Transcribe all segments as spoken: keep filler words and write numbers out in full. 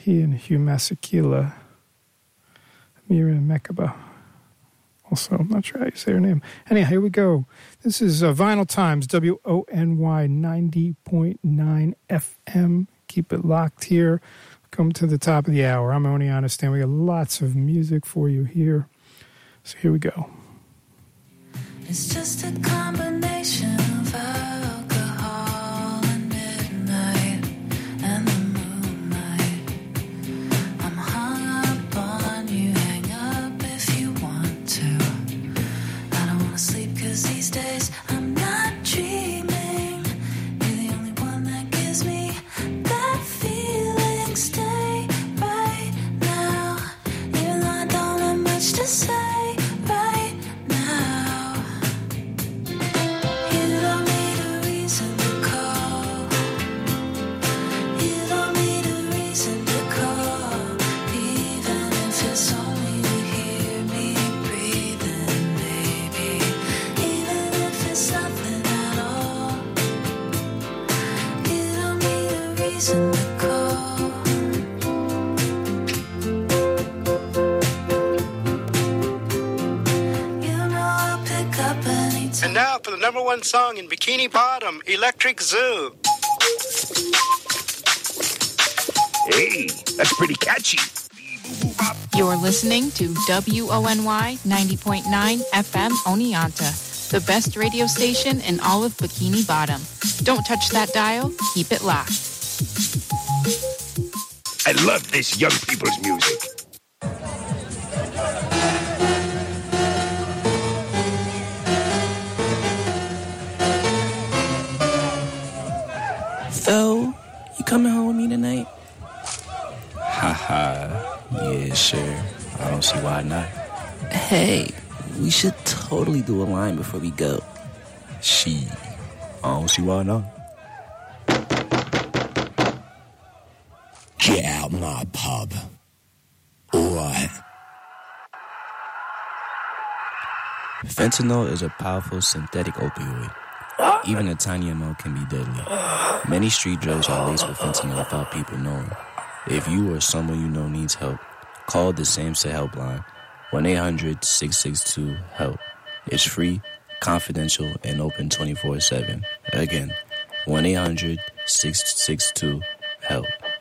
he and Hugh Masekela, Mira Mekaba. Also, I'm not sure how you say her name. Anyhow, here we go. This is uh, Vinyl Times, W O N Y ninety point nine F M. Keep it locked here. Come to the top of the hour. I'm Oni Understand. We got lots of music for you here. So here we go. It's just a combination of alcohol and midnight and the moonlight. I'm hung up on you, hang up if you want to. I don't wanna sleep 'cause these days I'm not dreaming. You're the only one that gives me that feeling. Stay right now, even though I don't have much to say. And now for the number one song in Bikini Bottom, Electric Zoo. Hey, that's pretty catchy. You're listening to W O N Y ninety point nine F M Oneonta, the best radio station in all of Bikini Bottom. Don't touch that dial. Keep it locked. I love this young people's music. Phil, you coming home with me tonight? Haha, yeah, sure. I don't see why not. Hey, we should totally do a line before we go. She, I don't see why not. Get out my pub. All right. Fentanyl is a powerful synthetic opioid. Even a tiny amount can be deadly. Many street drugs are laced with fentanyl without people knowing. If you or someone you know needs help, call the SAMHSA helpline, one eight hundred six six two HELP. It's free, confidential, and open twenty-four seven. Again, one eight hundred six six two HELP.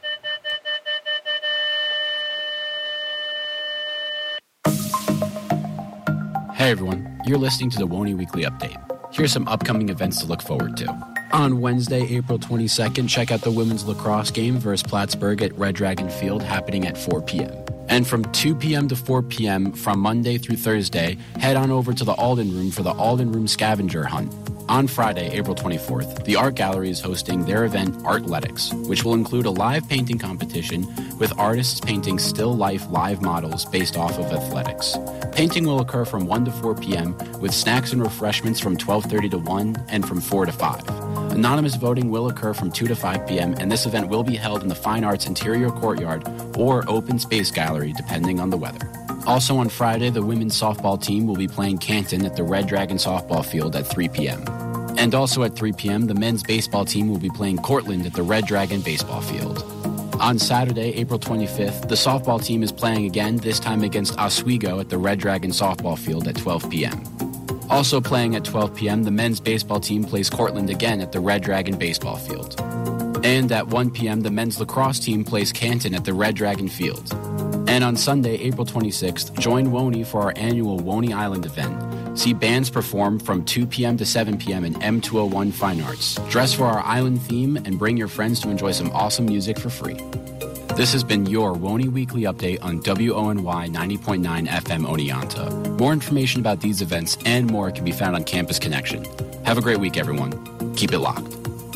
Hey everyone, you're listening to the W O N Y Weekly Update. Here's some upcoming events to look forward to. On Wednesday, April twenty-second, check out the women's lacrosse game versus Plattsburgh at Red Dragon Field happening at four p.m. And from two p.m. to four p.m. from Monday through Thursday, head on over to the Alden Room for the Alden Room Scavenger Hunt. On Friday, April twenty-fourth, the Art Gallery is hosting their event Artletics, which will include a live painting competition with artists painting still-life live models based off of athletics. Painting will occur from one to four p.m. with snacks and refreshments from twelve thirty to one and from four to five. Anonymous voting will occur from two to five p.m. and this event will be held in the Fine Arts Interior Courtyard or Open Space Gallery depending on the weather. Also on Friday, the women's softball team will be playing Canton at the Red Dragon softball field at three p.m. And also at three p.m., the men's baseball team will be playing Cortland at the Red Dragon baseball field. On Saturday, April twenty-fifth, the softball team is playing again, this time against Oswego at the Red Dragon softball field at twelve p.m. Also playing at twelve p.m., the men's baseball team plays Cortland again at the Red Dragon baseball field. And at one p.m., the men's lacrosse team plays Canton at the Red Dragon field. And on Sunday, April twenty-sixth, join W O N Y for our annual W O N Y Island event. See bands perform from two p.m. to seven p.m. in M two oh one Fine Arts. Dress for our island theme and bring your friends to enjoy some awesome music for free. This has been your W O N Y Weekly Update on W O N Y ninety point nine F M Oneonta. More information about these events and more can be found on Campus Connection. Have a great week, everyone. Keep it locked.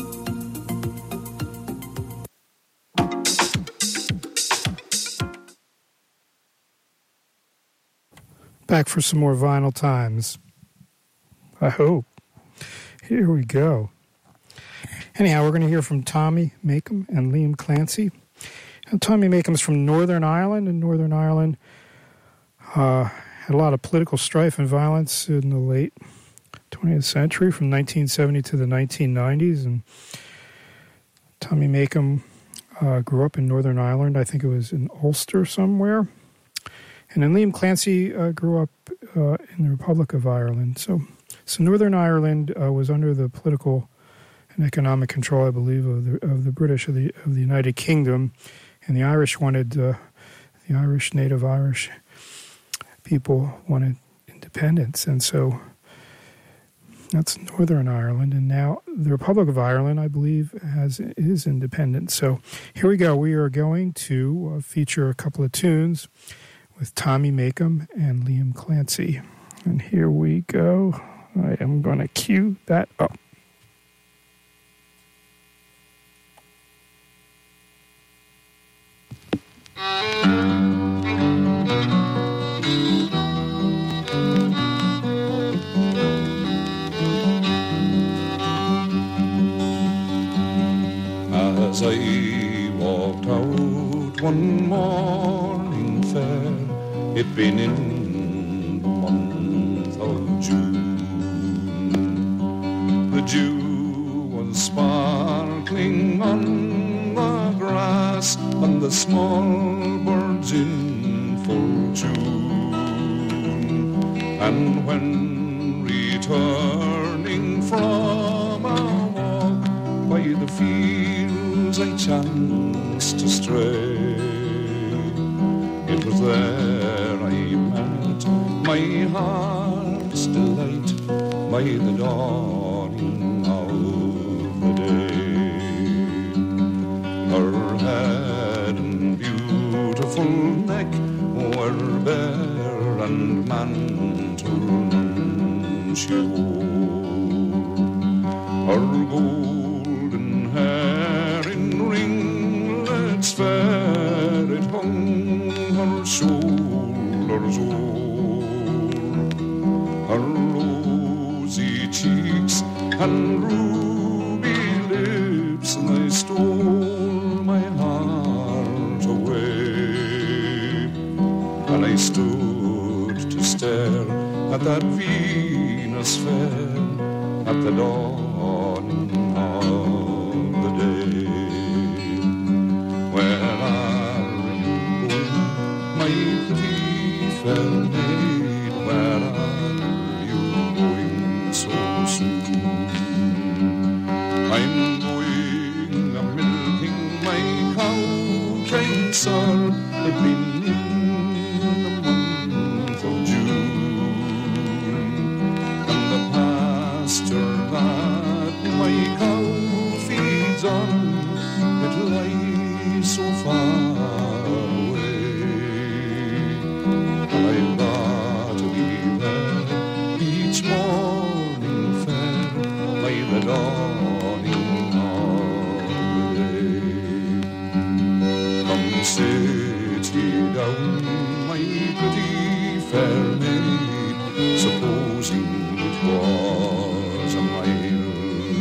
Back for some more Vinyl Times. I hope. Here we go. Anyhow, we're going to hear from Tommy Makem and Liam Clancy. And Tommy Makem's from Northern Ireland, and Northern Ireland uh, had a lot of political strife and violence in the late twentieth century, from nineteen seventy to the nineteen nineties. And Tommy Makem uh, grew up in Northern Ireland. I think it was in Ulster somewhere. And then Liam Clancy uh, grew up uh, in the Republic of Ireland. So, so Northern Ireland uh, was under the political and economic control, I believe, of the of the British of the of the United Kingdom, and the Irish wanted uh, the Irish native Irish people wanted independence, and so that's Northern Ireland. And now the Republic of Ireland, I believe, has is independent. So here we go. We are going to uh, feature a couple of tunes with Tommy Makem and Liam Clancy, and here we go. I am going to cue that up. As I walked out one morning fair, it been in the month of June. The dew was sparkling on the grass, and the small birds in full tune. And when returning from a walk by the fields I chanced to stray, it was there I met my heart's delight by the dawning of the day. Her head and beautiful neck were bare, and mantle none she wore. Her golden hair in ringlets fair, it hung her shoulders o'er. Her rosy cheeks and ruby lips, they stole my heart away. And I stood to stare at that Venus fair at the dawning of the day. Where are you going, my pretty fair maid? Where are you going so soon? I'm going a milking my cow, kind sir, it been in the month of June. And the pasture that my cow feeds on, it lies so far away. And I've got to be there each morning fair by the dawning of the day. Come sit ye down, my pretty fair maid, supposing it was a mile.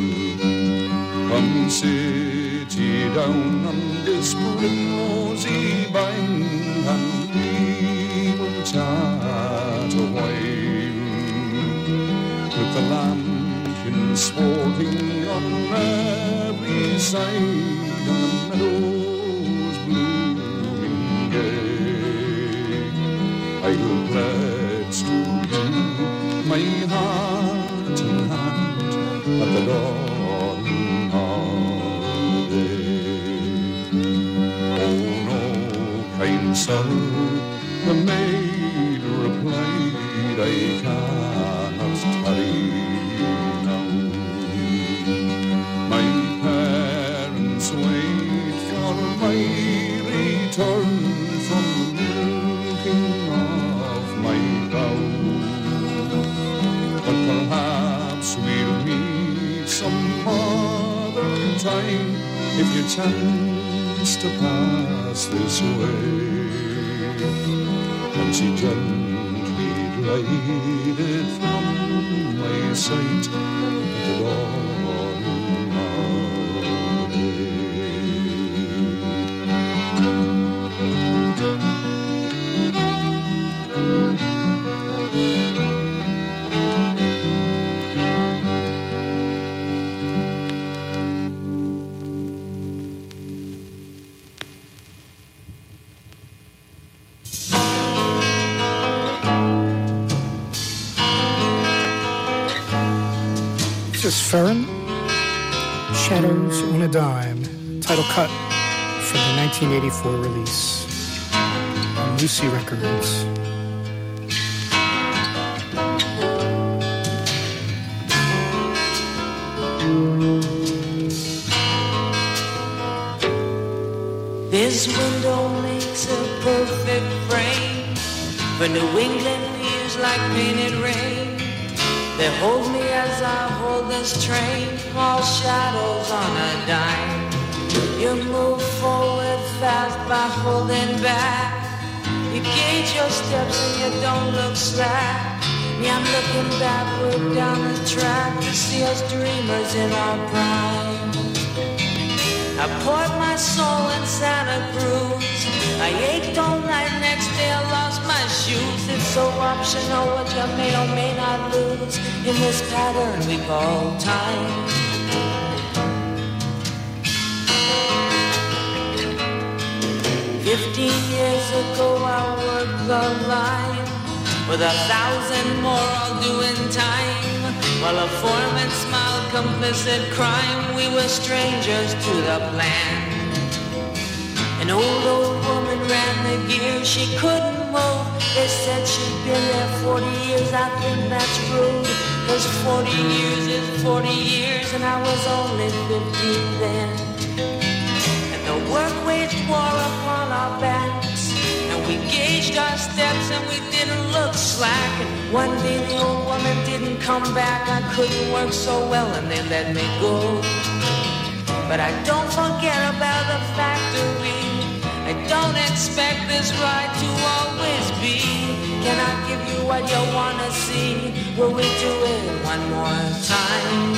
Come sit ye down on this primrosy bank, and we will chat a while, with the lambkins sporting on every side, and the meadows blooming gay. I'll pledge to you my heart and hand at the dawning of the day. Oh no, kind sir, the maid replied, I cannot tarry now. My parents wait for my return from the milking of my cow. But perhaps we'll meet some other time, if you chance to pass this way. And she gently glided from my sight at the dawning of the Francis Ferrin, Shadows on a Dime, title cut from the nineteen eighty-four release on Lucy Records. This window makes a perfect frame for New England views like painted rain. They hold me as I hold this train, all shadows on a dime. You move forward fast by holding back. You gauge your steps and you don't look slack. Me, I'm looking backward down the track to see us dreamers in our prime. I poured my soul in Santa Cruz. I ached all night, next day I lost my shoes. It's so optional what you may or may not lose in this pattern we call time. Fifteen years ago I worked the line, with a thousand more all doing time. While a foreman smiled complicit crime, we were strangers to the plan. An old, old woman ran the gear, she couldn't move. They said she'd been there forty years, I think that's rude. Cause forty years is forty years, and I was only fifteen then. And the work waged war upon our backs, and we gauged our steps and we didn't look slack. And one day the old woman didn't come back, I couldn't work so well and they let me go. But I don't forget about the factory, I don't expect this ride to always be. Can I give you what you wanna see? Will we do it one more time?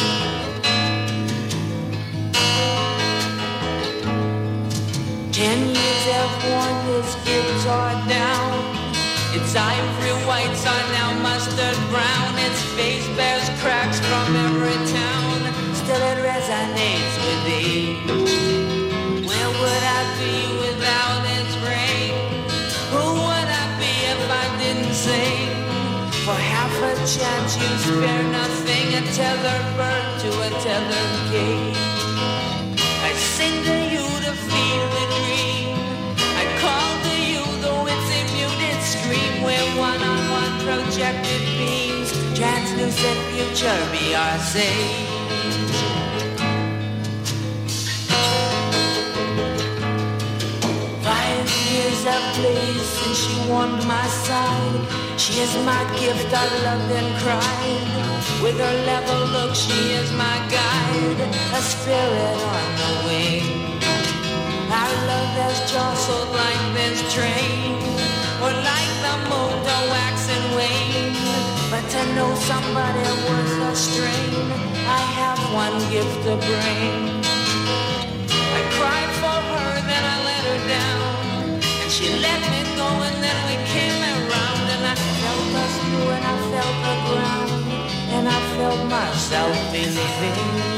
Ten years have worn his guitar down. Its ivory whites are now mustard brown. Its face bears cracks from every town. Still it resonates with thee. Where would I be without its ring? Who would I be if I didn't sing? For half a chance you spare nothing, a tethered bird to a tethered cage. I sing to you to feel the dream. I call to you though it's a muted scream, where one-on-one projected beams, translucent future be our sage. Five years have blazed since she warmed my side. She is my gift, I loved and cried. With her level look, she is my guide, a spirit on the wing. Our love has jostled like this train, or like the mold a wax and wane. But to know somebody worth a strain, I have one gift to bring. I cried for her, then I let her down, and she let me go, and then we came around, and I felt us through, and I felt the ground, and I felt myself believing.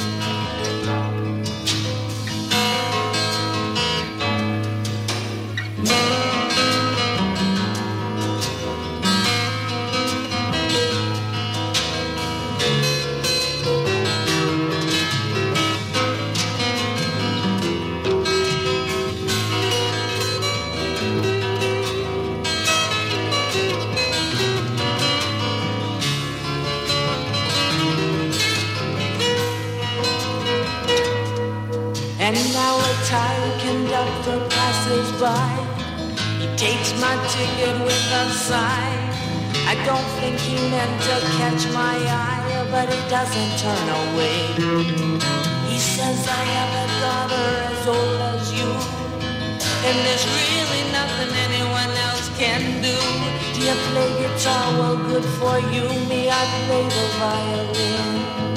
And now a tired conductor passes by. He takes my ticket with a sigh. I don't think he meant to catch my eye, but he doesn't turn away. He says I have a daughter as old as you, and there's really nothing anyone else can do. Do you play guitar? Well, good for you. Me, I play the violin.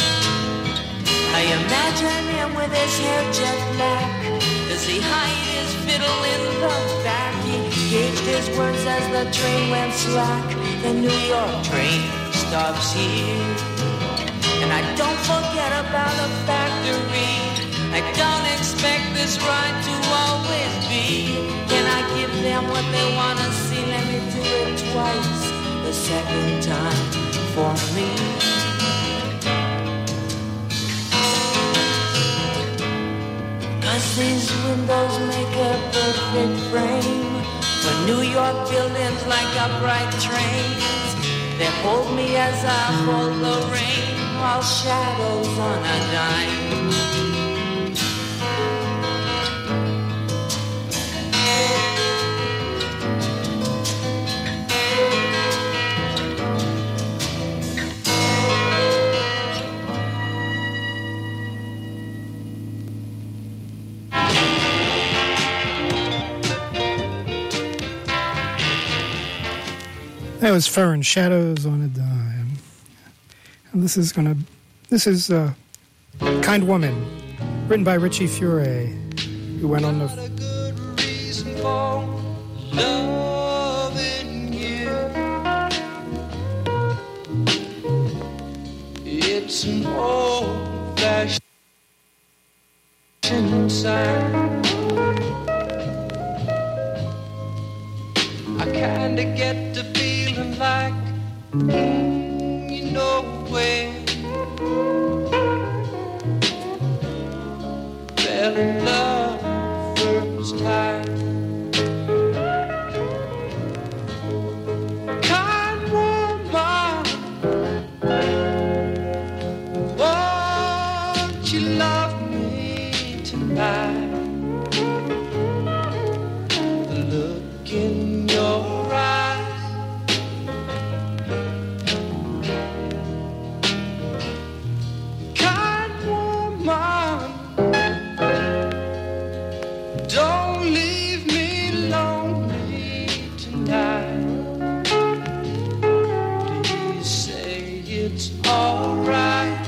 I imagine him with his hair jet black as he hid his fiddle in the back. He gauged his words as the train went slack. The New York train stops here, and I don't forget about the factory. I don't expect this ride to always be. Can I give them what they want to see? Let me do it twice, the second time for me. windows make a perfect frame for New York buildings like upright trains. They hold me as I hold the rain, all shadows on a dime. That was Fur and Shadows on a Dime. And this is gonna, this is uh, Kind Woman, written by Richie Furay, who went on the... Loving you. It's an old-fashioned sign. I kinda get the feeling like mm, you know when fell in love first time. Kind woman, won't you love me tonight? The look in your eyes, kind woman, don't leave me lonely tonight. Please say it's alright.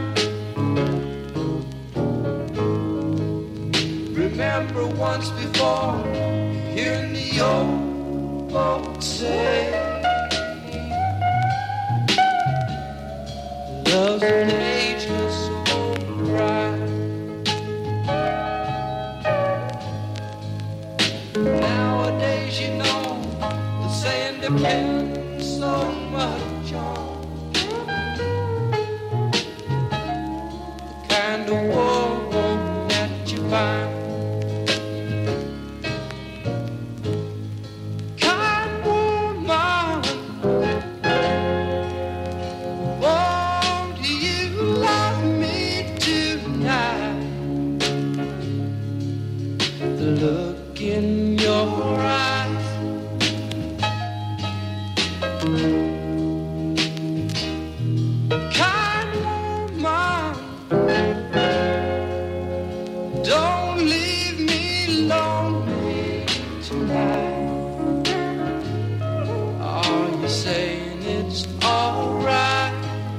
Remember once before, hearing the old folks say, love's an ageless old bride. Nowadays, you know, the saying depends so much on the kind of woman that you find. Kind woman, won't you love me tonight? The look in your eyes, kind woman, don't leave me lonely tonight. Are you saying it's alright?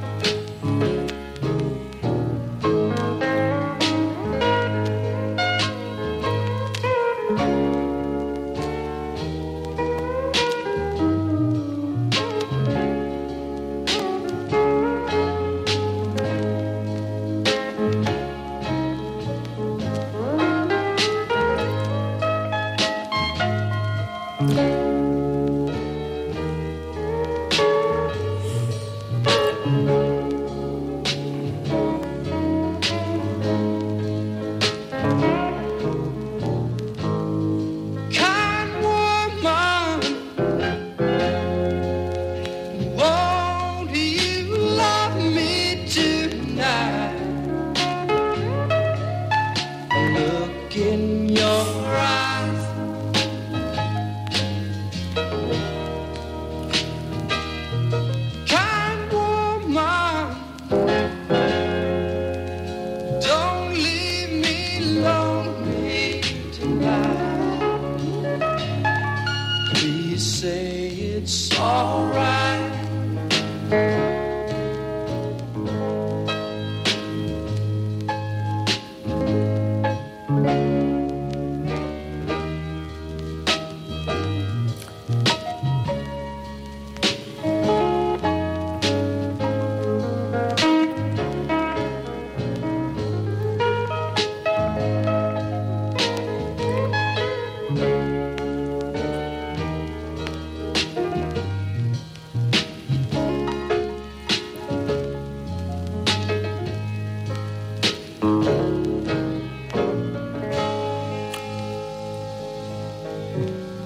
Kind woman, won't you love me tonight? Look in your eyes, kind woman, don't leave me lonely tonight. Please say it's alright.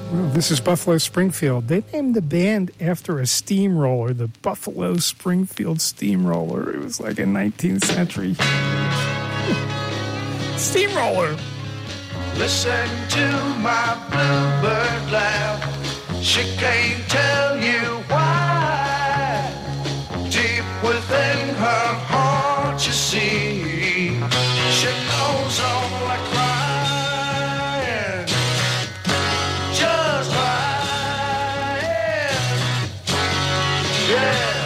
Well, this is Buffalo Springfield. They named the band after a steamroller, the Buffalo Springfield Steamroller. It was like a nineteenth century steamroller. Listen to my bluebird laugh. She can't tell you why. Deep within her heart, you see, she goes on like crying, just crying. Yeah.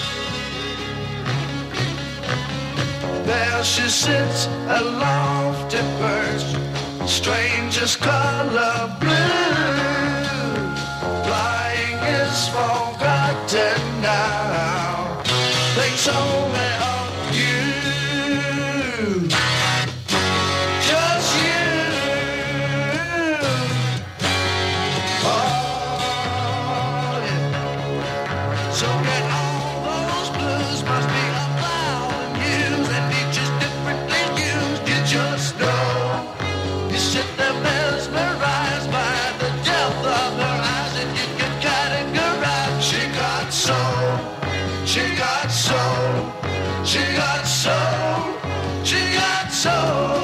There she sits, aloft at first, strangest color blue. Flying is forgotten now. Thinks only of you. Just you. Oh, yeah. So get all those blues must be allowed and used, and each is differently used. You just know. You sit there mesmerized by the depth of her eyes, and you can categorize. She got soul, she got soul, she got soul, she got soul.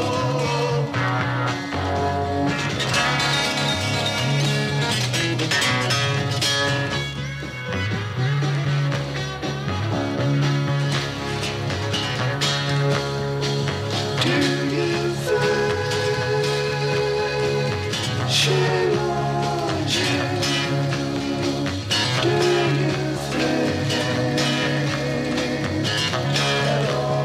Do you think she loves you? Do you think at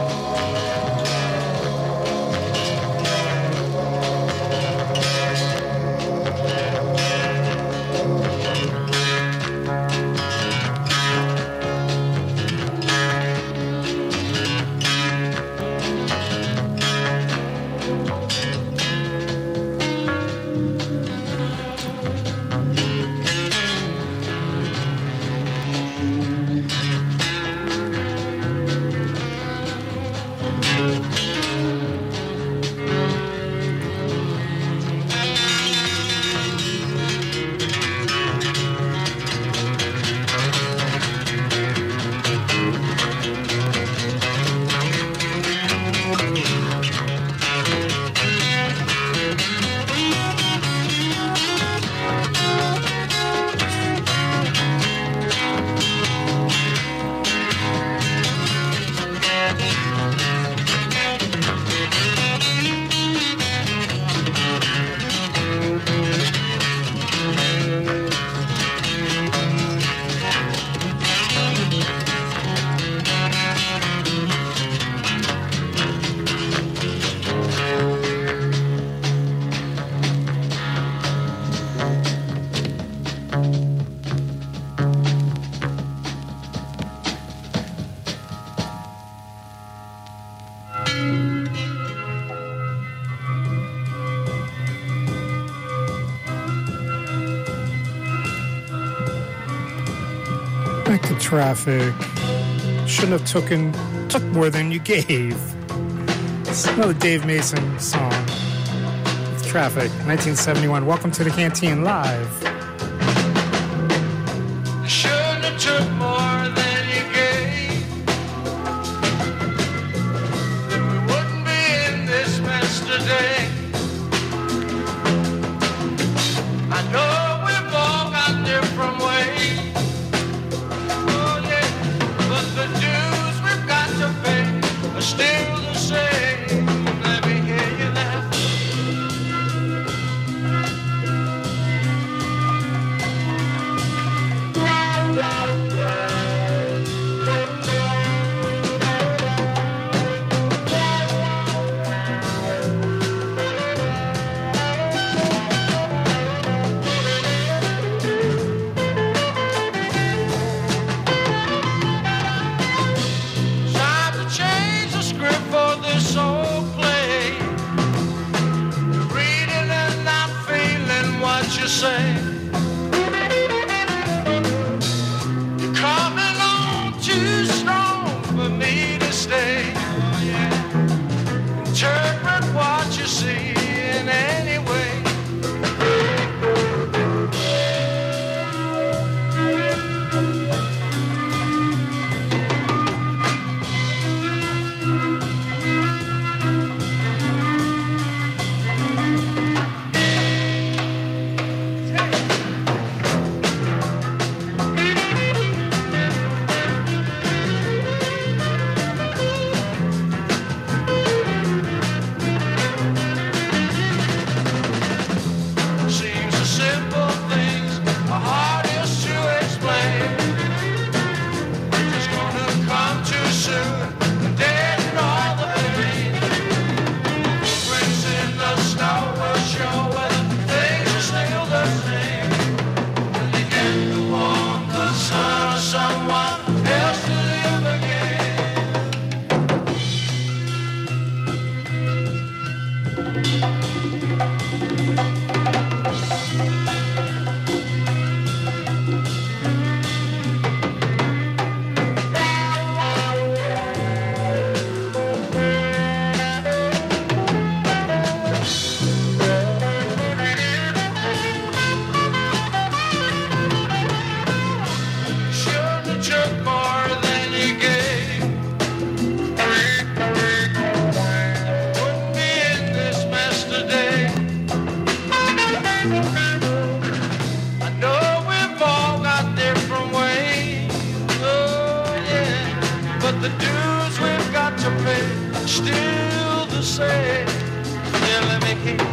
Back to Traffic. Shouldn't have taken, took more than you gave. It's another Dave Mason song. It's Traffic, nineteen seventy-one. Welcome to the Canteen Live. Shouldn't have took more than you gave. Then we wouldn't be in this mess today. I know we've all got different ways. Oh yeah, but the dues we've got to pay are still the same. Let me hear you laugh. Time to change the script for this old play. You're reading and not feeling what you say. You're coming on too strong for me to stay. Oh, yeah. Interpret what you see in any way. I know we've all got different ways, oh yeah, but the dues we've got to pay still the same. Yeah, let me hear.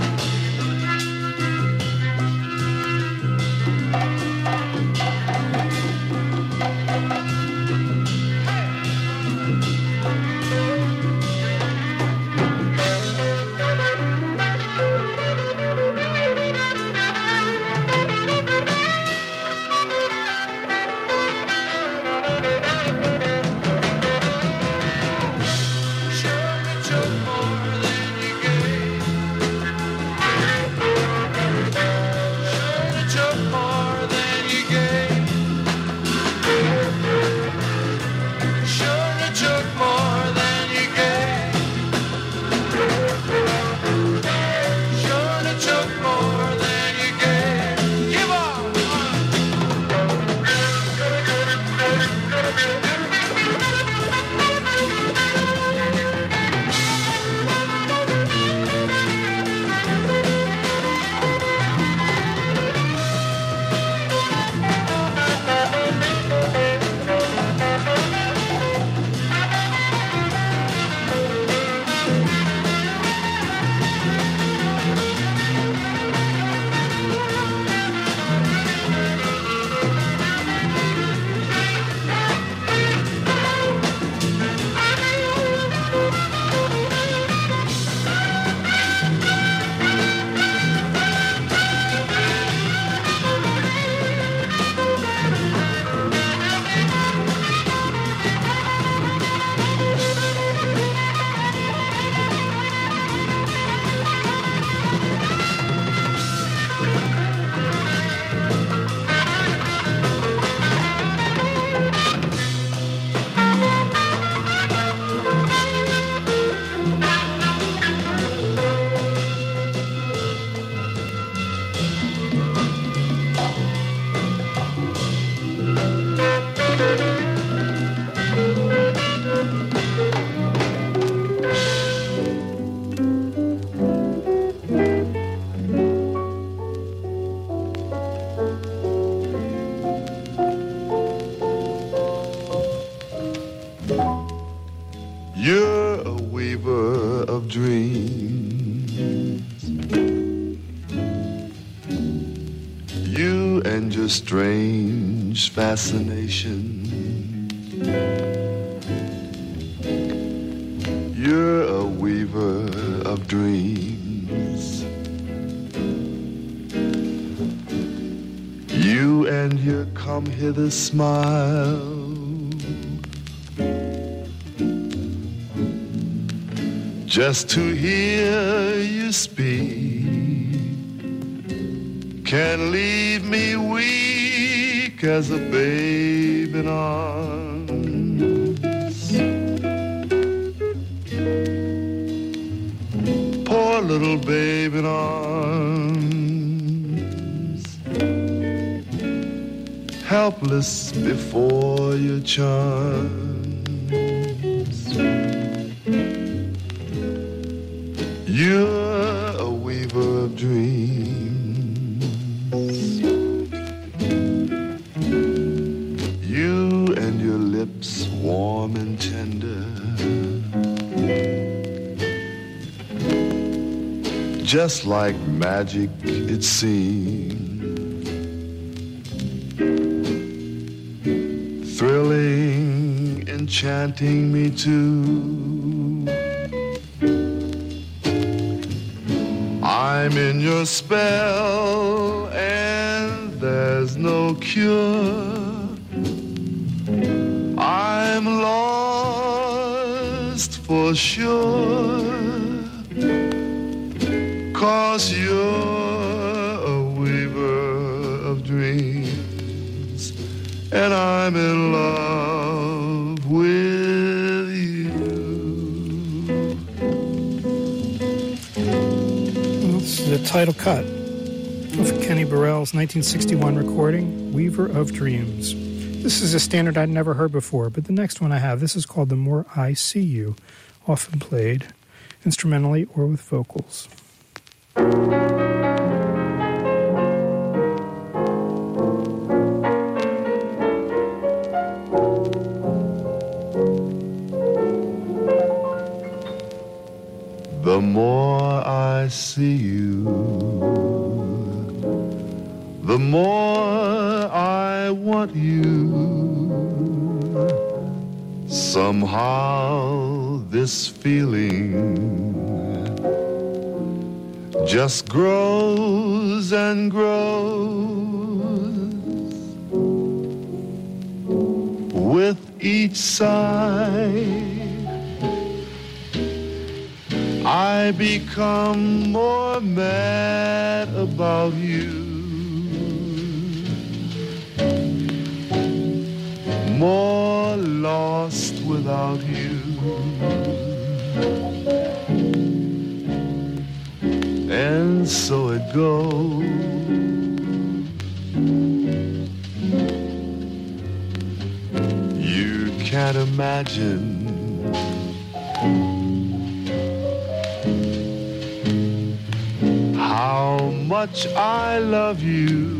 You're a weaver of dreams. You and your strange fascination. You're a weaver of dreams. You and your come hither smile. Just to hear you speak can leave me weak as a babe in arms. Poor little babe in arms, helpless before your charms. You're a weaver of dreams. You and your lips warm and tender, just like magic it seems, thrilling, enchanting me too. I'm in your spell and there's no cure. I'm lost for sure, 'cause you're a weaver of dreams and I'm in love with you. This is the title cut of Kenny Burrell's nineteen sixty-one recording, Weaver of Dreams. This is a standard I'd never heard before, but the next one I have, this is called The More I See You, often played instrumentally or with vocals. the more I want you. Somehow this feeling just grows and grows with each sigh. I become more mad about you, more lost without you. And so it goes. You can't imagine how much I love you.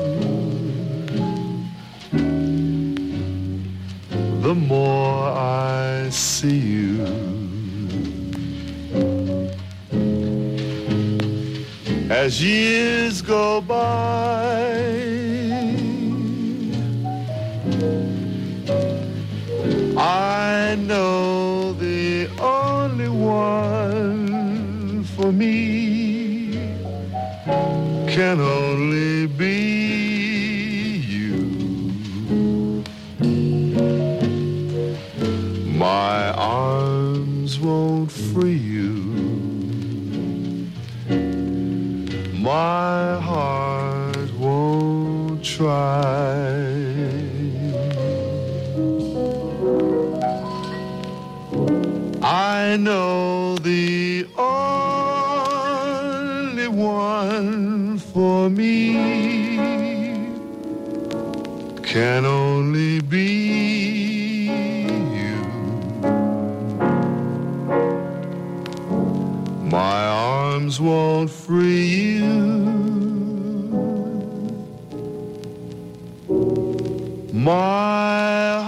The more I see you, as years go by, I know the only one for me can only be you. My arms won't free you. My heart won't try. I know the only one for me can only be you. My arms won't free you. My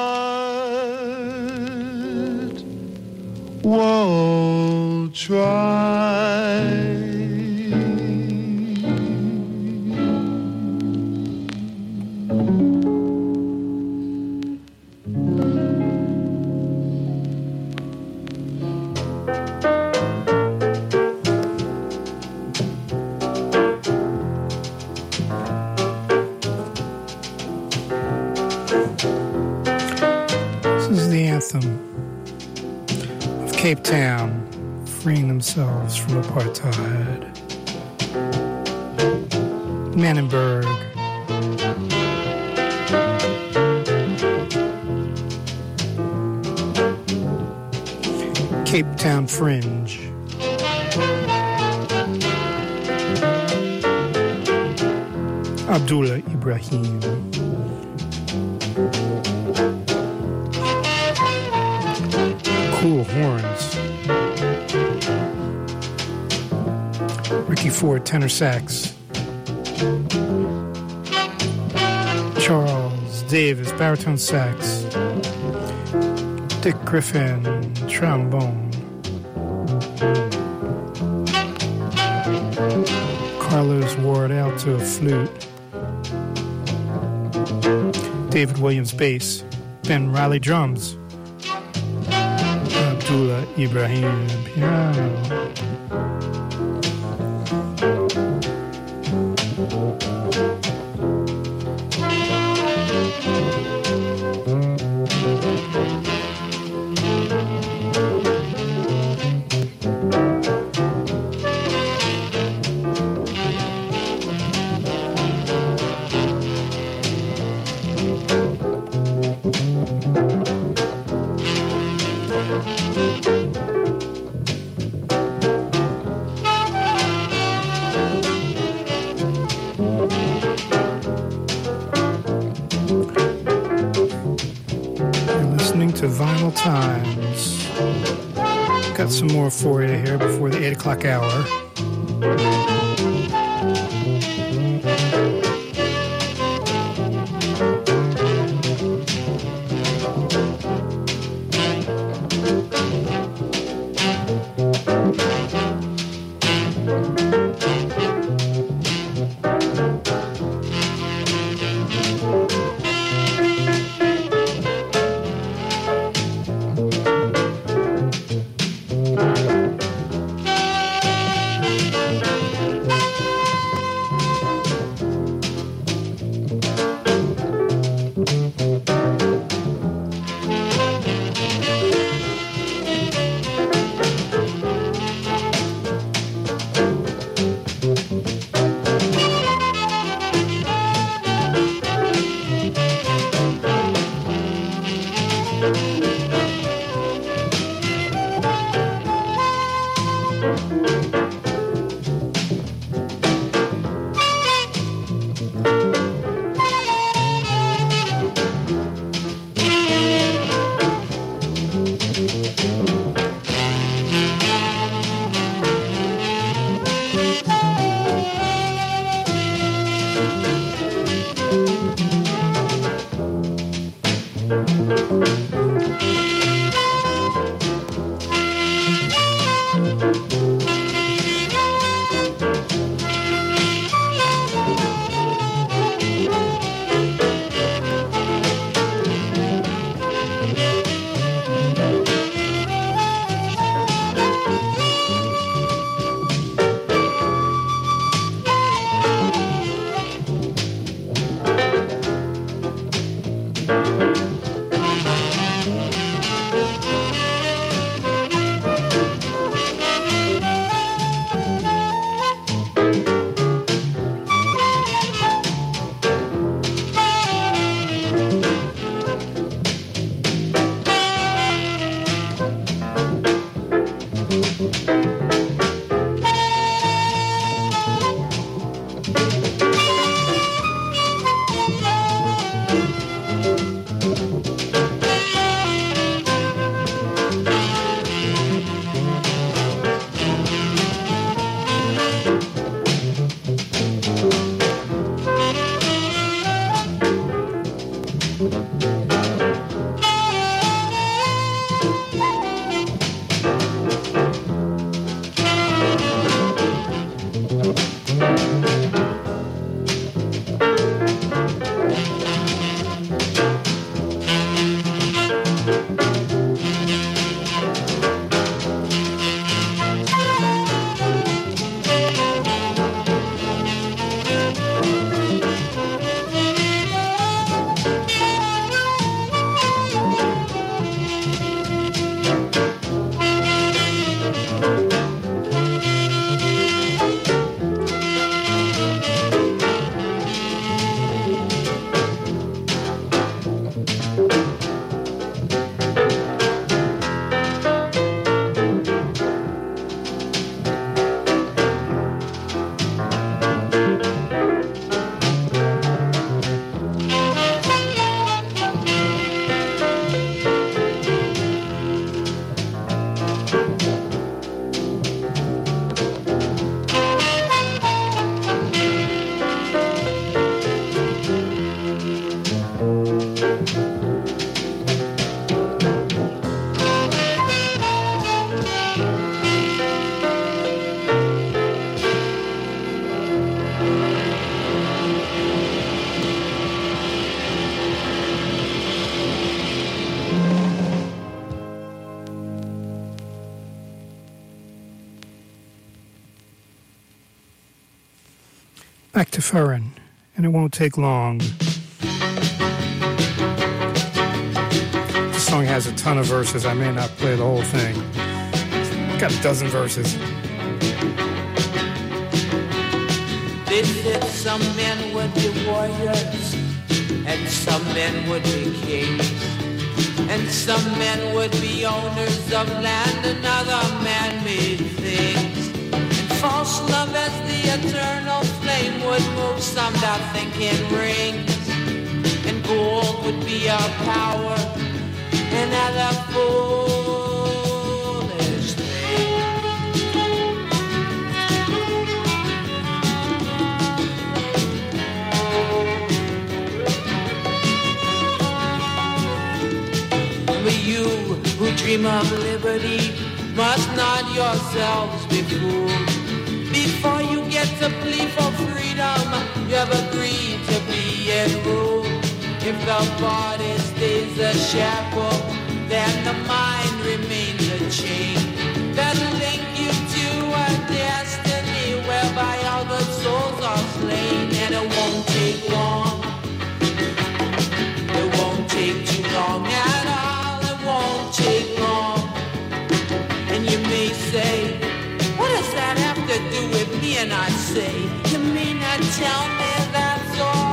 heart won't try. This is the anthem of Cape Town freeing themselves from apartheid. Manenberg. Cape Town Fringe. Abdullah Ibrahim. Cool horns. Ricky Ford, tenor sax. Charles Davis, baritone sax. Dick Griffin, trombone. Carlos Ward, alto, flute. David Williams, bass. Ben Riley, drums. Abdullah Ibrahim, piano. To Vinyl Times. Got some more for you here before the eight o'clock hour. Back to Furren, and it won't take long. The song has a ton of verses. I may not play the whole thing. Got a dozen verses. They said some men would be warriors, and some men would be kings, and some men would be owners of land and other man-made things. False love as the eternal flame would move some to thinking rings, and gold would be our power, and other foolish things. But you who dream of liberty must not yourselves be fooled. Before you get to plea for freedom, you have agreed to be enrolled. If the body stays a shackle, then the mind remains a chain that'll link you to a destiny whereby all the souls are slain. And it won't take long, it won't take too long at all, it won't take long. And you may say, what does that have to do with me? And I say, you may not tell me, that's all.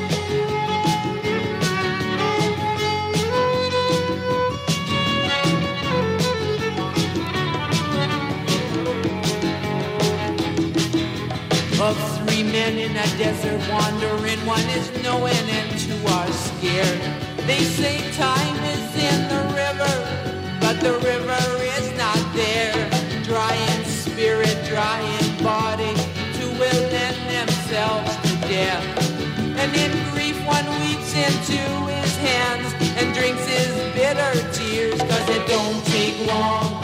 Of three men in a desert wandering, one is knowing and two are scared. They say time is in the river, but the river is not there. Dry in spirit, dry in body, two will lend themselves to death. And in grief one weeps into his hands and drinks his bitter tears, cause it don't take long,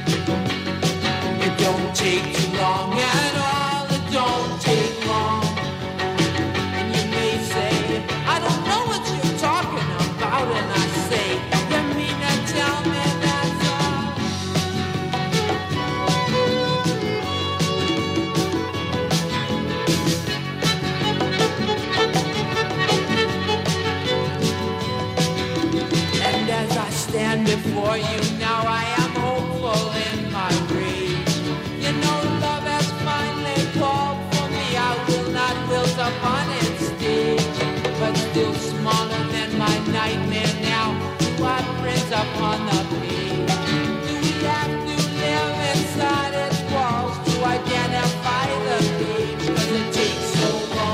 it don't take too long at all, it don't take long. And you may say, I don't know what you're talking about, and I say, you mean to tell me that's all. And as I stand before you now, I am hopeful in my rage. You know love has finally called for me. I will not wilt upon its stage, but still smaller than my nightmare now, do I print upon the page. Do we have to live inside its walls to identify the page? Cause it takes so long.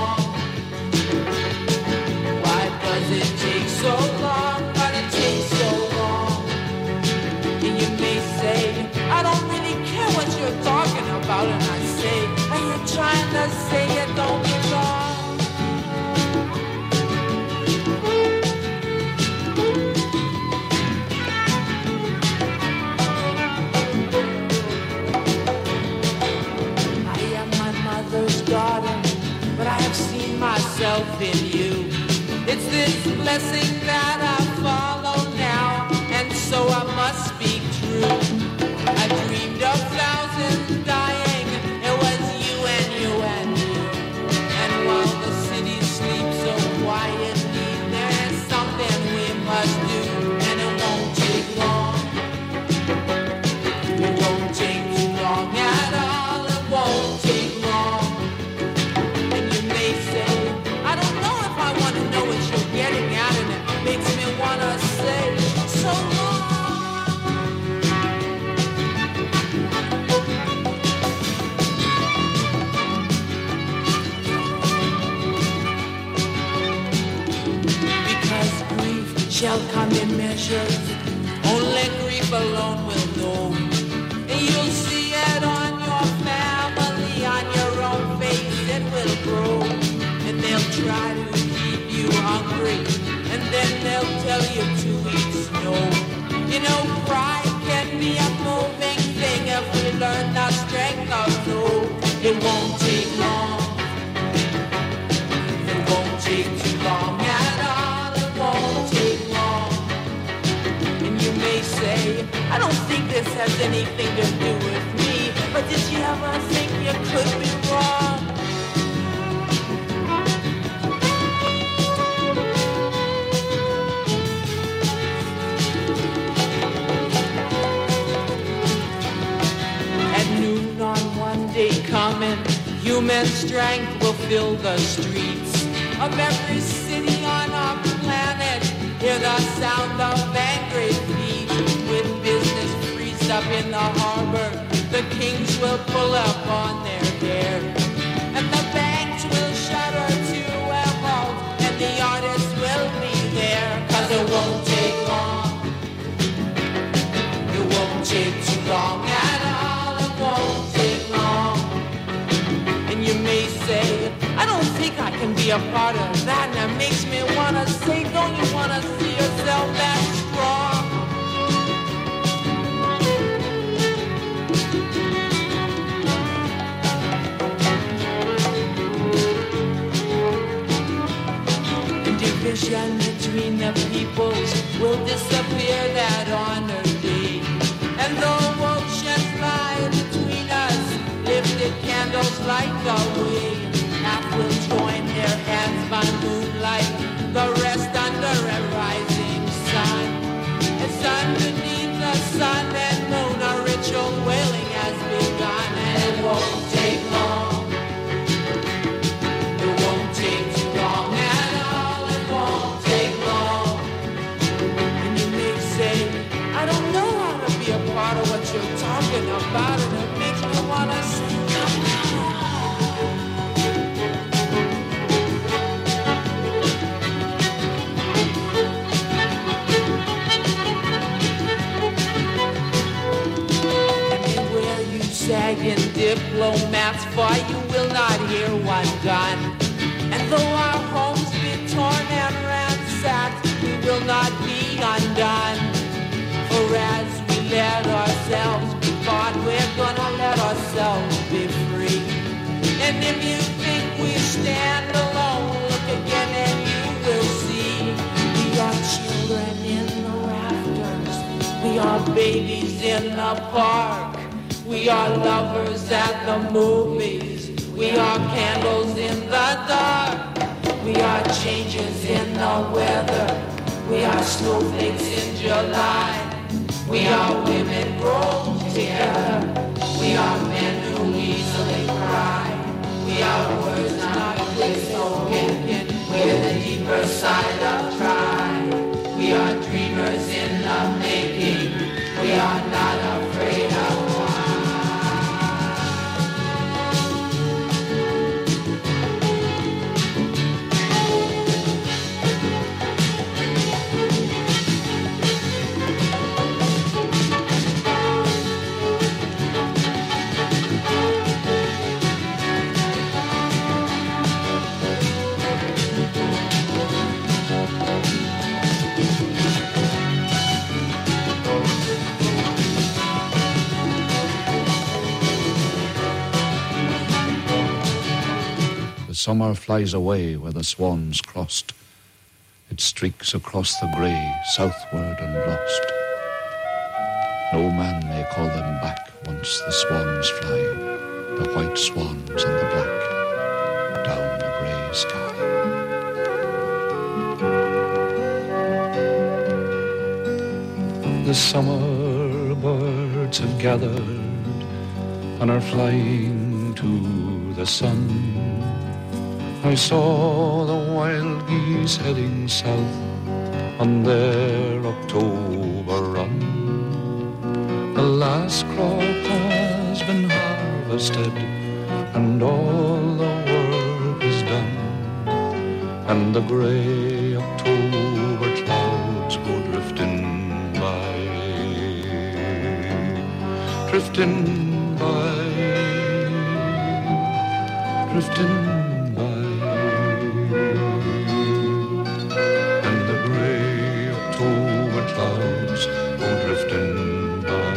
I've seen myself in you. It's this blessing that I follow now, and so I must speak true. I dreamed of thousands dying, it was you and you and you. And while the city sleeps so quietly, there is something we must do, and it won't take long. It won't take too long at all, it won't take long. And you may say, I don't know if I want to know what you're getting at, and it makes me want to say, so long. Because grief shall come in measures, only grief alone will know. And you'll see it on your family, on your own face it will grow. And they'll try to keep you hungry, and then they'll tell you to eat snow. You know, pride can be a moving thing if we learn the strength of no. It won't take long. It won't take too long at all. It won't take long. And you may say, I don't think this has anything to do with me, but did you ever think you could be wrong? At noon on one day coming, human strength will fill the streets of every city on our planet. Hear the sound of angry feet. With business freezed up in the harbor, the kings will pull up on their gear, and the banks will shudder to a halt, and the artists will be there. Cause it won't take long. It won't take too long at all. It won't take long. And you may say, I don't think I can be a part of that, and it makes me wanna say, don't you wanna see yourself that strong? The division between the peoples will disappear that honor day, and though oceans lie between us, lifted candles light the way. Half will join their hands by moonlight, the rest under a rising sun. It's underneath the sun and moon, a ritual wailing has begun, and it won't take long. It won't take too long at all. It won't take long. And you may say, I don't know how to be a part of what you're talking about, and it makes me wanna say, sagging diplomats far, you will not hear one gun. And though our homes be torn and ransacked, we will not be undone. For as we let ourselves be bought, we're gonna let ourselves be free. And if you think we stand alone, look again and you will see. We are children in the rafters, we are babies in the park. We are lovers at the movies, we are candles in the dark. We are changes in the weather, we are snowflakes in July. We are women grown together, we are men who easily cry. We are words not quick spoken, we're the deeper side of pride. We are dreamers in the making, we are not afraid of Summer flies away where the swans crossed. It streaks across the grey, southward and lost. No man may call them back once the swans fly, the white swans and the black, down the grey sky. The summer birds have gathered and are flying to the sun. I saw the wild geese heading south on their October run. The last crop has been harvested and all the work is done, and the grey October clouds go drifting by, drifting by, drifting by, and the grey October clouds go drifting by.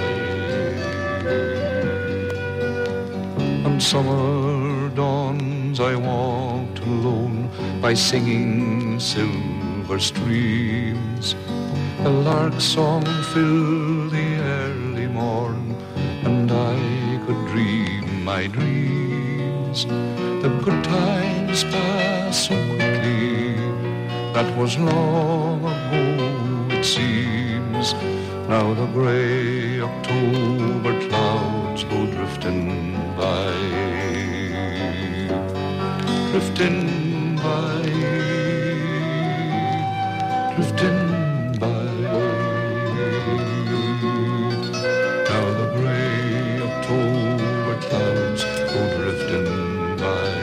On summer dawns I walked alone by singing silver streams. A lark's song filled the early morn, and I could dream my dreams. The good times pass so quickly, that was long ago it seems. Now the grey October clouds go drifting by, drifting by, drifting by. Now the grey October clouds go drifting by.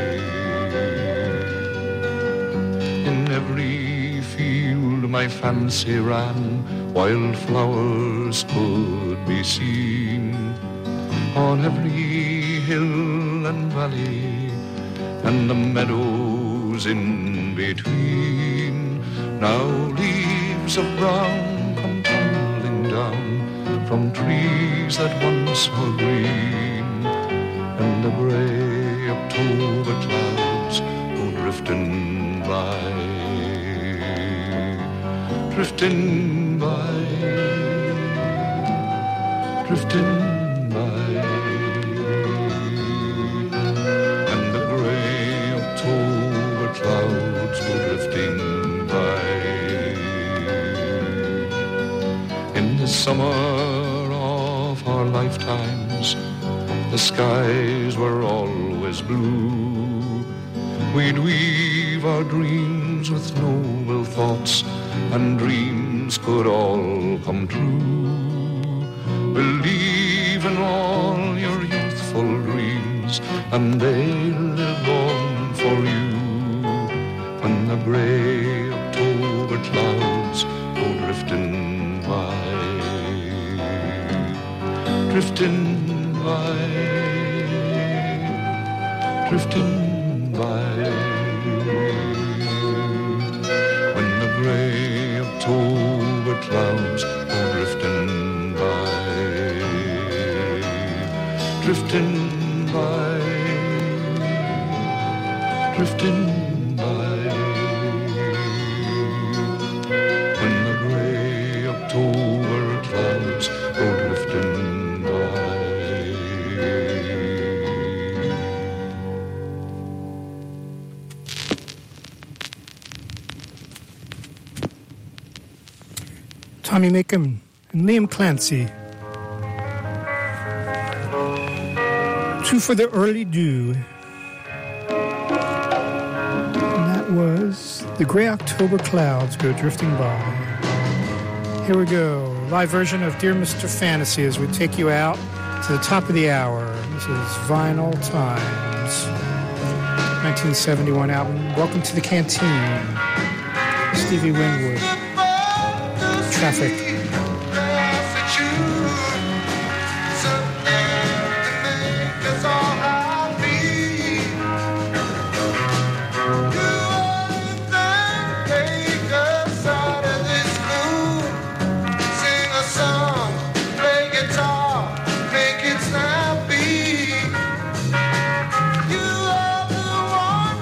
In every field my fancy ran, wildflowers could be seen. On every hill and valley, and the meadows in between. Now leaves of brown come tumbling down from trees that once were green, and the grey October clouds go drifting by, drifting by, drifting by, and the grey October clouds go drifting by. In the summer of our lifetimes, the skies were always blue. We'd weave our dreams with noble thoughts, and dreams could all come true. Believe in all your youthful dreams, and they'll live on for you. When the grey October clouds go drifting by, drifting by, drifting by. When the grey October clouds go drifting by, drifting by, drifting by. When the grey October clouds go drifting by. Tommy Makem and Liam Clancy. Two for the early dew. And that was The Grey October Clouds Go Drifting By. Here we go. Live version of Dear Mister Fantasy as we take you out to the top of the hour. This is Vinyl Times. nineteen seventy-one album. Welcome to the Canteen. Stevie Winwood. Traffic. Make it snappy. You are the one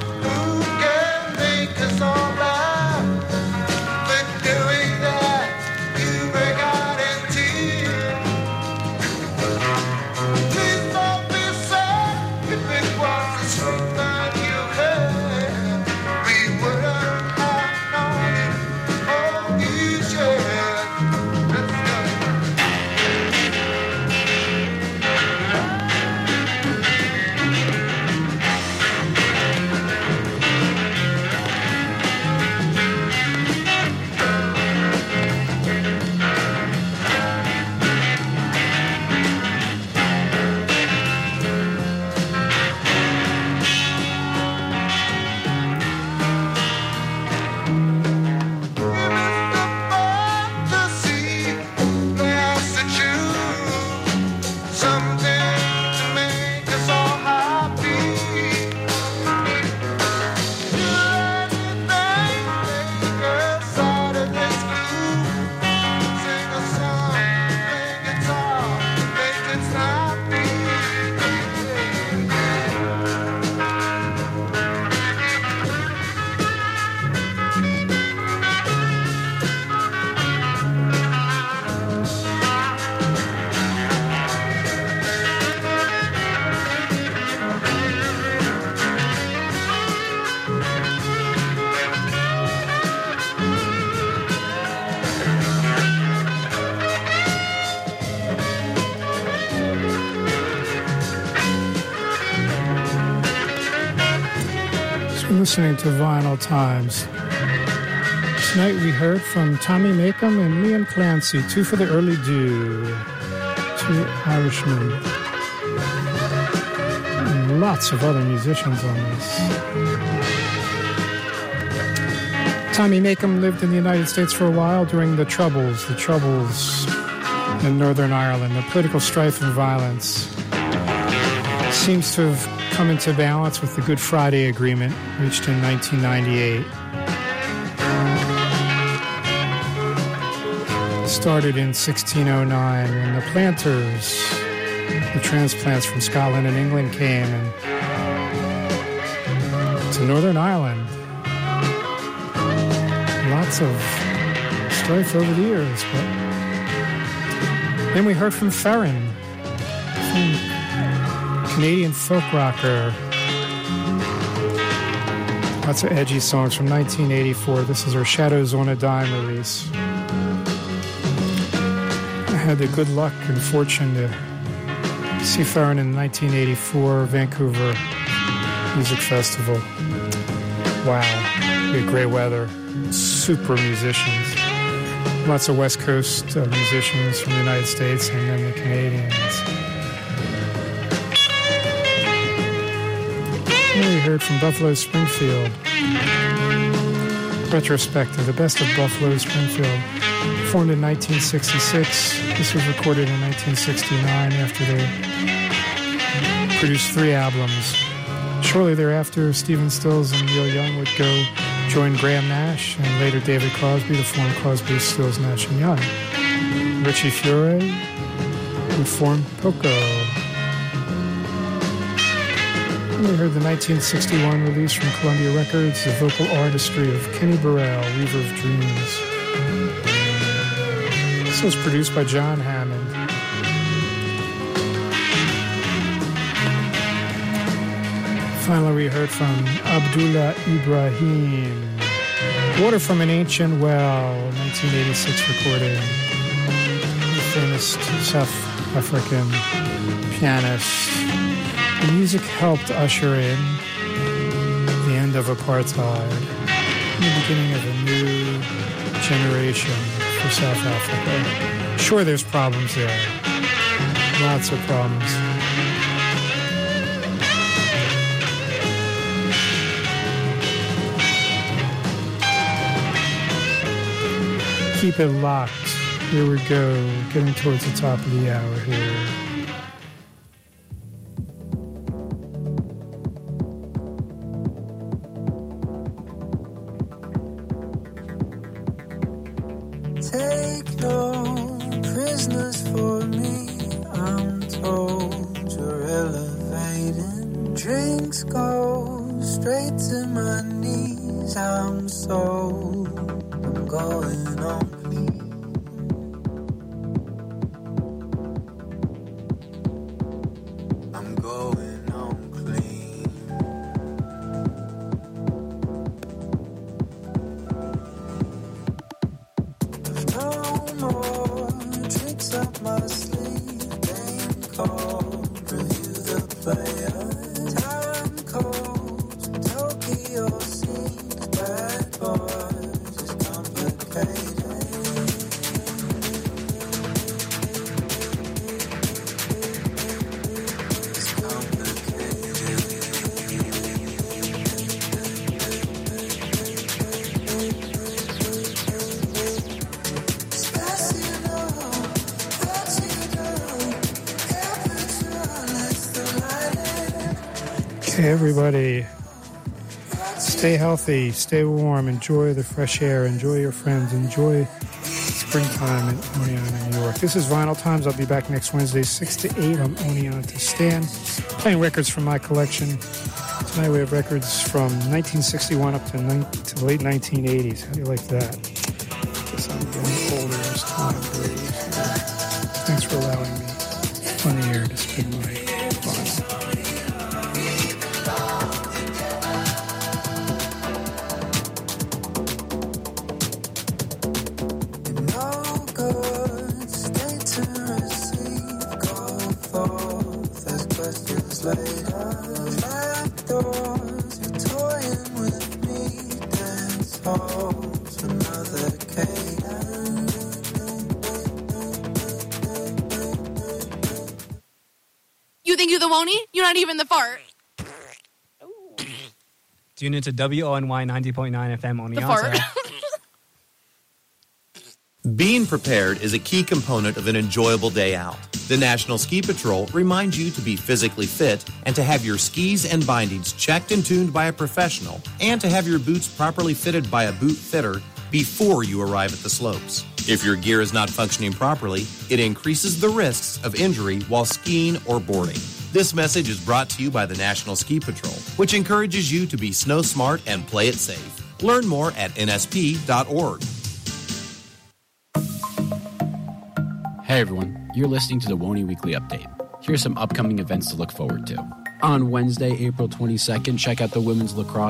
You're listening to Vinyl Times. Tonight we heard from Tommy Makem and Liam Clancy, two for the early dew, two Irishmen. And lots of other musicians on this. Tommy Makem lived in the United States for a while during the Troubles, the Troubles in Northern Ireland, the political strife and violence. Seems to have come into balance with the Good Friday Agreement reached in nineteen ninety-eight. Started in sixteen oh nine when the planters, the transplants from Scotland and England came and to Northern Ireland. Lots of strife over the years, but then we heard from Ferrin, Canadian folk rocker. Lots of edgy songs from nineteen eighty-four. This is her Shadows on a Dime release. I had the good luck and fortune to see Ferrin in the nineteen eighty-four Vancouver Music Festival. Wow, we had great weather, super musicians. Lots of West Coast uh, musicians from the United States and then the Canadians. We heard from Buffalo Springfield. Retrospective, the best of Buffalo Springfield. Formed in nineteen sixty-six. This was recorded in nineteen sixty-nine after they produced three albums. Shortly thereafter, Stephen Stills and Neil Young would go join Graham Nash and later David Crosby to form Crosby, Stills, Nash and Young. Richie Fiore would form Poco. We heard the nineteen sixty-one release from Columbia Records, the vocal artistry of Kenny Burrell, Weaver of Dreams. This was produced by John Hammond. Finally, we heard from Abdullah Ibrahim. Water from an Ancient Well, nineteen eighty-six recording. The famous South African pianist. The music helped usher in the end of apartheid, the beginning of a new generation for South Africa. Sure, there's problems there. Lots of problems. Keep it locked. Here we go, getting towards the top of the hour here. Take no prisoners for me, I'm told you're elevating. Drinks go straight to my knees, I'm sold, I'm going on clean. I'm going on clean. No more tricks up my sleeve. Game cold, review the player. Time cold, Tokyo scenes. Bad boys, it's complicated. It's Okay, everybody, stay healthy, stay warm, enjoy the fresh air, enjoy your friends, enjoy springtime in Oneonta, New York. This is Vinyl Times. I'll be back next Wednesday, six to eight on Oneonta Stan, playing records from my collection. Tonight we have records from nineteen sixty-one up to, ni- to the late nineteen eighties. How do you like that? Guess I'm getting older as time goes. Thanks for allowing me on the air to spin my vinyl. Later, trap doors, you're toying with calls another cadence. You think you're the Wony? You're not even the fart. Tune into W O N Y ninety point nine F M The Oneonta. fart. Being prepared is a key component of an enjoyable day out. The National Ski Patrol reminds you to be physically fit and to have your skis and bindings checked and tuned by a professional and to have your boots properly fitted by a boot fitter before you arrive at the slopes. If your gear is not functioning properly, it increases the risks of injury while skiing or boarding. This message is brought to you by the National Ski Patrol, which encourages you to be snow smart and play it safe. Learn more at N S P dot org. Hey everyone, you're listening to the Woney Weekly Update. Here's some upcoming events to look forward to. On Wednesday, April twenty-second, check out the Women's Lacrosse